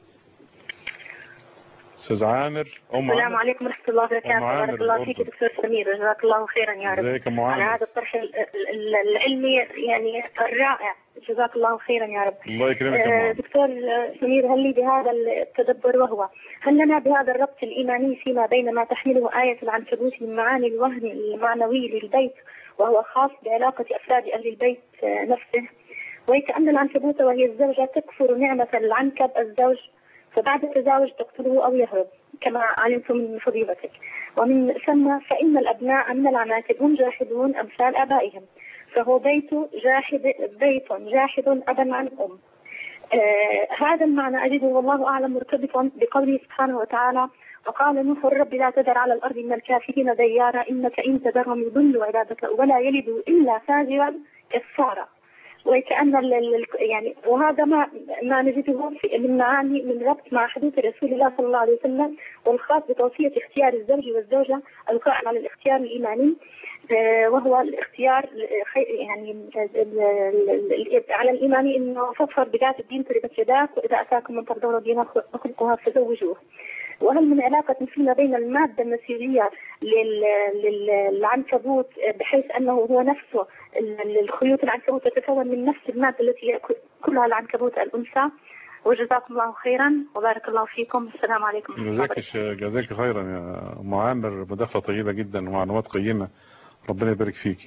Speaker 1: أستاذ عامر.
Speaker 4: السلام عليكم ورحمة الله وبركاته. بارك الله فيك دكتور سمير، جزاك الله خيرا يا رب.
Speaker 1: ازيك يا أم عامر؟
Speaker 4: على هذا الطرح العلمي يعني الرائع، جزاك الله خيرا يا رب.
Speaker 1: الله يكرمك يا أم عامر.
Speaker 4: دكتور سمير، هل لي بهذا التدبر، وهو هل لنا بهذا الربط الإيماني فيما بين ما تحمله آية العنكبوت من معاني الوهن المعنوي للبيت، وهو خاص بعلاقة أفراد أهل البيت نفسه، وكأن العنكبوت وهي الزوجة تكفر نعمة العنكب الزوج، فبعد التزاوج تقتله أو يهرب كما علمتم من فضيلتك. ومن ثم فإن الأبناء من العناكب هم جاحدون أمثال آبائهم، فهو بيت جاحد أبا عن أم. هذا المعنى أجده والله أعلم مرتبطا بقوله سبحانه وتعالى: وقال نوح رب لا تذر على الأرض من الكافرين ديارا إنك إن تذرهم يضلوا عبادك ولا يلدوا إلا فاجرا كفارا. وكأن يعني وهذا ما نجده من معاني من ربط مع حديث رسول الله صلى الله عليه وسلم، والخاص بتوصية اختيار الزوج والزوجة القائم على الاختيار الإيماني، وهو الاختيار يعني على الإيماني إنه فاظفر بذات الدين تربت يداك، وإذا أتاكم من ترضون دينه وخلقها فزوجوه. وهل من علاقة فيما بين المادة النسيجية للعنكبوت بحيث أنه هو نفسه الخيوط العنكبوت تتكون من نفس المادة التي كلها العنكبوت الأنثى؟ وجزاكم الله خيرا وبارك الله فيكم. السلام عليكم.
Speaker 1: جزاك خيرا يا أم عامر، مداخلة طيبة جدا ومعلومات قيمة، ربنا يبارك فيكي.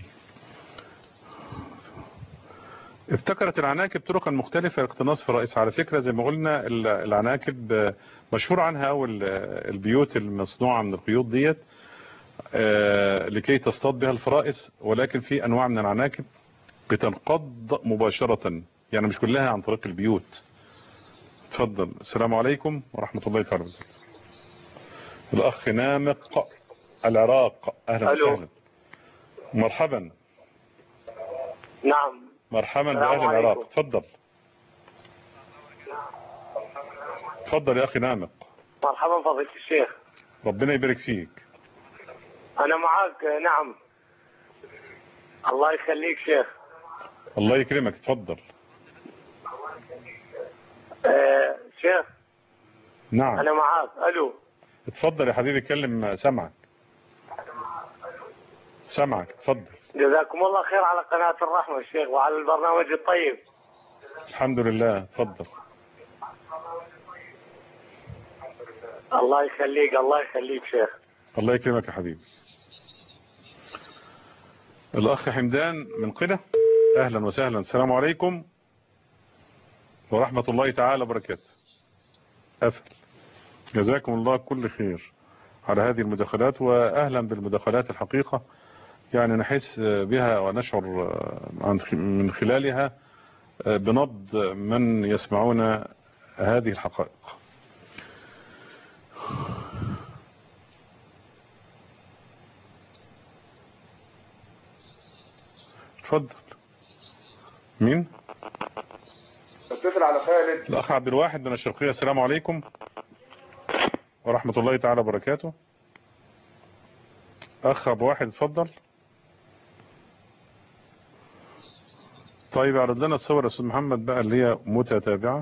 Speaker 1: ابتكرت العناكب طرقا مختلفة لاقتناص فرائس. على فكرة زي ما قلنا العناكب مشهور عنها أو البيوت المصنوعة من الخيوط ديت لكي تصطاد بها الفرائس، ولكن في أنواع من العناكب بتنقض مباشرة، يعني مش كلها عن طريق البيوت. تفضل. السلام عليكم ورحمة الله تعالى وبركاته. الأخ نامق العراق، أهلا وسهلا. مرحبا.
Speaker 2: نعم.
Speaker 1: مرحبا بأهل العراق. تفضل. تفضل يا أخي نامق.
Speaker 2: مرحبا فضيلة الشيخ.
Speaker 1: ربنا يبارك فيك.
Speaker 5: أنا معاك. نعم. الله يخليك شيخ.
Speaker 1: الله يكرمك، اتفضل.
Speaker 5: شيخ.
Speaker 1: نعم
Speaker 5: أنا معاك. ألو.
Speaker 1: اتفضل يا حبيبي، اتكلم، سامعك اتفضل.
Speaker 5: جزاكم الله خير على قناة الرحمة الشيخ وعلى البرنامج الطيب.
Speaker 1: الحمد لله، اتفضل.
Speaker 5: الله يخليك. الله يخليك شيخ.
Speaker 1: الله يكرمك يا حبيبي. الأخ حمدان من قنا، أهلا وسهلا. السلام عليكم ورحمة الله تعالى وبركاته. أفل، جزاكم الله كل خير على هذه المداخلات، وأهلا بالمداخلات. الحقيقة يعني نحس بها ونشعر من خلالها بنبض من يسمعون هذه الحقائق. اتفضل. مين؟
Speaker 6: اتصل على خالد.
Speaker 1: الأخ عبد الواحد من الشرقية. السلام عليكم ورحمة الله تعالى وبركاته. أخ أبو واحد اتفضل. طيب اعرض لنا الصور يا أستاذ محمد بقى اللي هي متتابعة.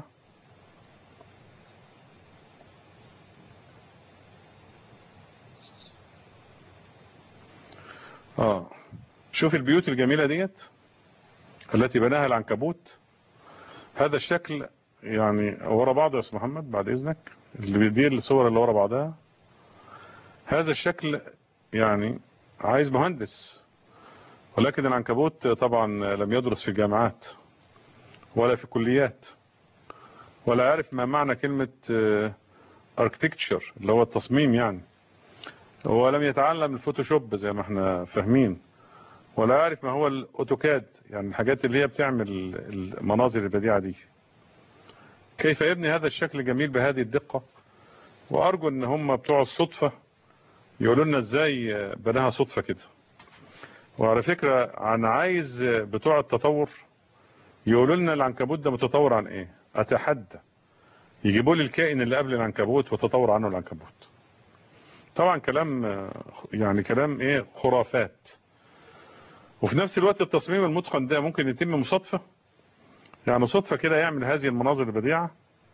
Speaker 1: شوف البيوت الجميلة ديت التي بناها العنكبوت. هذا الشكل يعني ورا بعضه يا أستاذ محمد بعد إذنك، اللي بيدير الصور اللي ورا بعضها. هذا الشكل يعني عايز مهندس، ولكن العنكبوت طبعا لم يدرس في الجامعات ولا في كليات، ولا عارف ما معنى كلمة architecture اللي هو التصميم يعني، ولم يتعلم الفوتوشوب زي ما احنا فاهمين، ولا عارف ما هو الاوتوكاد يعني الحاجات اللي هي بتعمل المناظر البديعة دي. كيف يبني هذا الشكل الجميل بهذه الدقة؟ وارجو ان هم بتوع الصدفة يقولوا لنا ازاي بناها صدفة كده. وعلى فكرة انا عايز بتوع التطور يقولوا لنا العنكبوت ده متطور عن ايه. اتحدى يجيبوا لي الكائن اللي قبل العنكبوت وتطور عنه العنكبوت. طبعا كلام يعني كلام ايه، خرافات. وفي نفس الوقت التصميم المتقن ده ممكن يتم مصادفة، يعني صدفة كده يعمل هذه المناظر البديعة.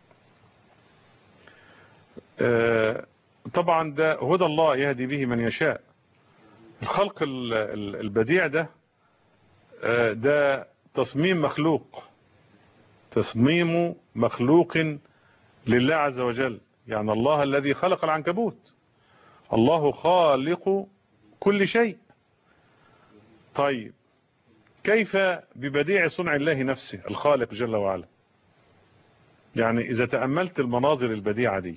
Speaker 1: طبعا ده هدى الله يهدي به من يشاء. الخلق البديع ده ده تصميم مخلوق، تصميم مخلوق لله عز وجل. يعني الله الذي خلق العنكبوت، الله خالق كل شيء. طيب كيف ببديع صنع الله نفسه الخالق جل وعلا؟ يعني إذا تأملت المناظر البديعة دي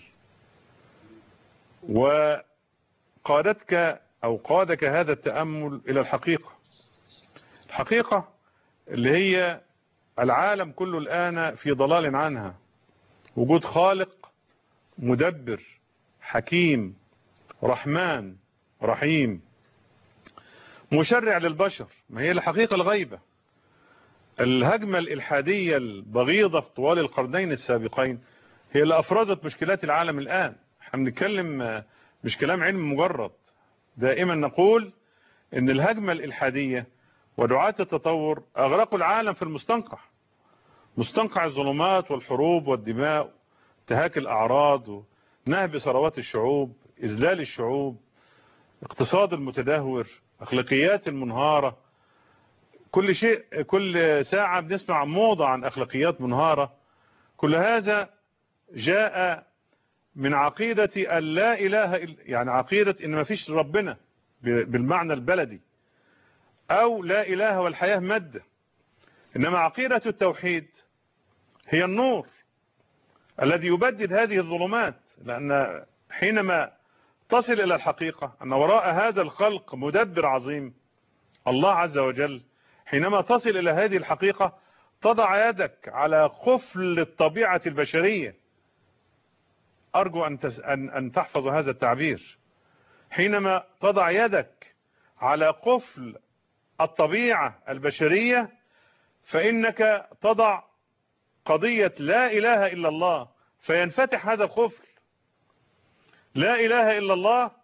Speaker 1: وقادتك أو قادك هذا التأمل إلى الحقيقة اللي هي العالم كله الآن في ضلال عنها. وجود خالق مدبر حكيم رحمن رحيم مشرع للبشر، ما هي الحقيقة الغيبة. الهجمة الإلحادية البغيضة طوال القرنين السابقين هي اللي أفرزت مشكلات العالم الآن. احنا بنتكلم مش كلام علم مجرد. دائما نقول ان الهجمة الإلحادية ودعاة التطور أغرقوا العالم في مستنقع الظلمات والحروب والدماء، انتهاك الأعراض، نهب ثروات الشعوب، إذلال الشعوب، اقتصاد المتدهور، أخلاقيات المنهارة. كل شيء، كل ساعة بنسمع موضة عن أخلاقيات منهارة. كل هذا جاء من عقيدة أن لا إله إلا، يعني عقيدة إن ما فيش ربنا بالمعنى البلدي، أو لا إله والحياة مادة. إنما عقيدة التوحيد هي النور الذي يبدد هذه الظلمات. لأن حينما تصل إلى الحقيقة أن وراء هذا الخلق مدبر عظيم الله عز وجل، حينما تصل إلى هذه الحقيقة تضع يدك على قفل الطبيعة البشرية. أرجو أن تحفظ هذا التعبير. حينما تضع يدك على قفل الطبيعة البشرية فإنك تضع قضية لا إله إلا الله، فينفتح هذا القفل. لا إله إلا الله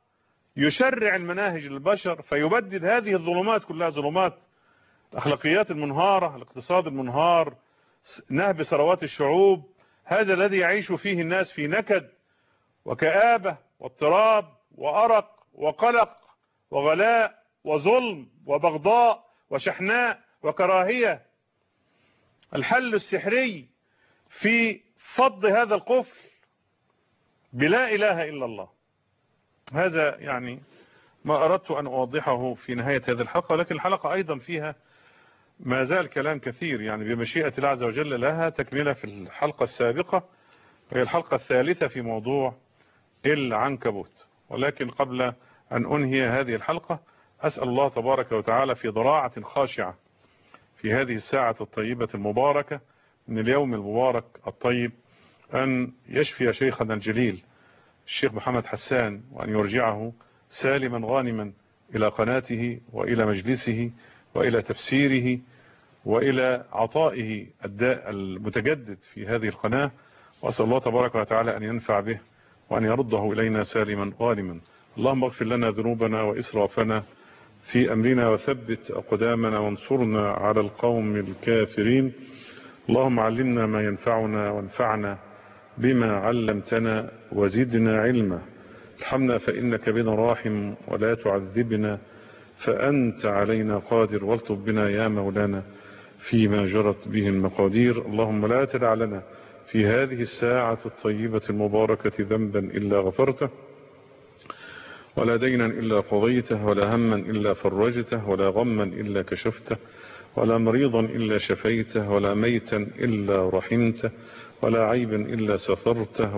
Speaker 1: يشرع المناهج للبشر فيبدد هذه الظلمات كلها، ظلمات الأخلاقيات المنهارة، الاقتصاد المنهار، نهب ثروات الشعوب. هذا الذي يعيش فيه الناس في نكد وكآبة واضطراب وأرق وقلق وغلاء وظلم وبغضاء وشحناء وكراهية. الحل السحري في فض هذا القفل بلا إله إلا الله. هذا يعني ما أردت أن أوضحه في نهاية هذه الحلقة، ولكن الحلقة أيضا فيها ما زال كلام كثير، يعني بمشيئة الله عز وجل لها تكملة في الحلقة السابقة، وهي الحلقة الثالثة في موضوع العنكبوت. ولكن قبل أن أنهي هذه الحلقة أسأل الله تبارك وتعالى في ضراعة خاشعة في هذه الساعة الطيبة المباركة من اليوم المبارك الطيب أن يشفي شيخنا الجليل الشيخ محمد حسان، وأن يرجعه سالما غانما إلى قناته وإلى مجلسه وإلى تفسيره وإلى عطائه الداء المتجدد في هذه القناة. وأسأل الله تبارك وتعالى أن ينفع به وأن يرده إلينا سالما غانما. اللهم اغفر لنا ذنوبنا وإسرافنا في أمرنا وثبت أقدامنا وانصرنا على القوم الكافرين. اللهم علمنا ما ينفعنا وانفعنا بما علمتنا وزدنا علما. ارحمنا فإنك بنا راحم ولا تعذبنا فأنت علينا قادر، والطف بنا يا مولانا فيما جرت به المقادير. اللهم لا تدع لنا في هذه الساعة الطيبة المباركة ذنبا إلا غفرته، ولا دينا إلا قضيته، ولا هما إلا فرجته، ولا غما إلا كشفته، ولا مريضا إلا شفيته، ولا ميتا إلا رحمته، ولا عيبا إلا سترته،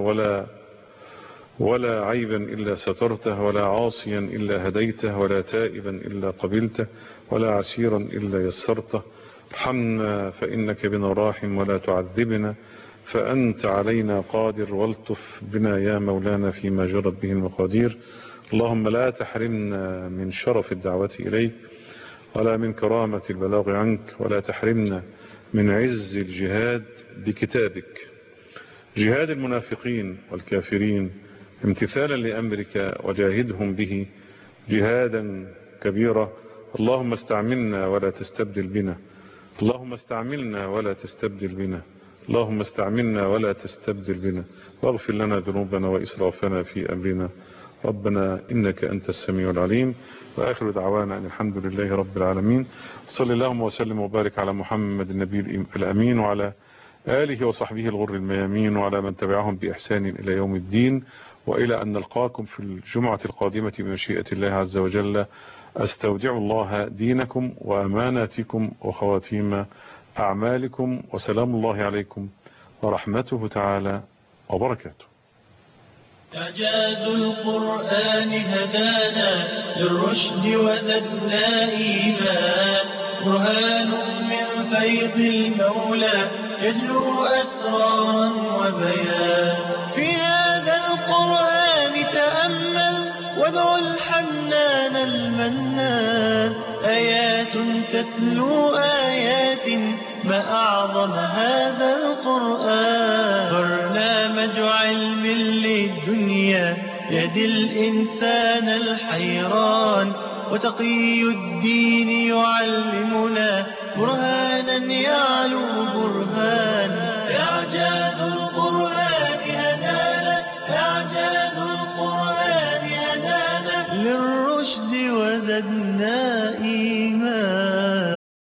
Speaker 1: ولا عيبا إلا سترته، ولا عاصيا إلا هديته، ولا تائبا إلا قبلته، ولا عسيرا إلا يسرته. ارحمنا فإنك بنا راحم ولا تعذبنا فأنت علينا قادر، والطف بنا يا مولانا فيما جرت به المقادير. اللهم لا تحرمنا من شرف الدعوة إليك، ولا من كرامة البلاغ عنك، ولا تحرمنا من عز الجهاد بكتابك، جهاد المنافقين والكافرين امتثالا لأمرك، وجاهدهم به جهادا كبيرا. اللهم استعملنا ولا تستبدل بنا، اللهم استعملنا ولا تستبدل بنا، اللهم استعملنا ولا تستبدل بنا، واغفر لنا ذنوبنا وإسرافنا في أمرنا ربنا إنك أنت السميع العليم. وآخر دعوانا أن الحمد لله رب العالمين. صلى اللهم وسلم وبارك على محمد النبي الأمين وعلى آله وصحبه الغر الميامين وعلى من تبعهم بإحسان إلى يوم الدين، وإلى أن نلقاكم في الجمعة القادمة بمشيئة الله عز وجل. أستودع الله دينكم وأماناتكم وخواتيم أعمالكم، وسلام الله عليكم ورحمته تعالى وبركاته.
Speaker 7: إعجاز القرآن هدانا للرشد وزدنا إيمان، برهان من فيض المولى يجلو أسرارا وبيان. في هذا القرآن تأمل وادع الحنان المنان، آيات تتلو آيات ما أعظم هذا القرآن. برنامج علم للدنيا يهدي الإنسان الحيران، وتقي الدين يعلمنا برهانا يعلو